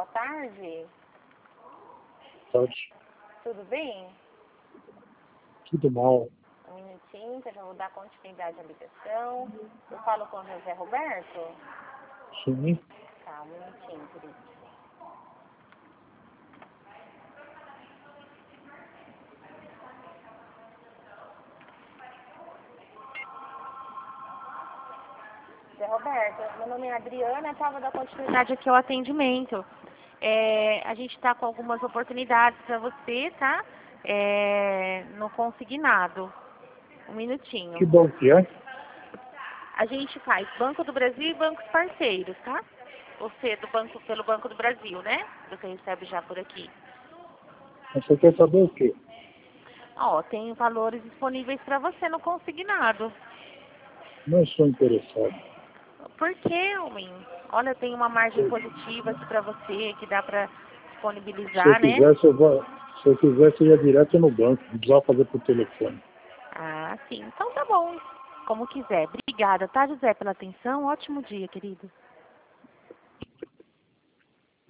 boa tarde. Tarde. Tudo bem? Tudo mal. Um minutinho, que eu já vou dar continuidade à ligação. Eu falo com o José Roberto? Sim. Tá, um minutinho, querido. José Roberto, meu nome é Adriana, estava dando continuidade aqui ao atendimento. A gente está com algumas oportunidades para você, tá? No consignado. Um minutinho. Que bom que é. A gente faz Banco do Brasil e bancos parceiros, tá? Você pelo Banco do Brasil, né? Você recebe já por aqui. Você quer saber o quê? Ó, tem valores disponíveis para você no consignado. Não estou interessado. Por quê, homem? Olha, tem uma margem positiva aqui para você, que dá para Se eu disponibilizar, né? quisesse, se eu quisesse, eu ia direto no banco. Não precisava fazer por telefone. Ah, sim. Então tá bom. Como quiser. Obrigada, tá, José, pela atenção. Ótimo dia, querido.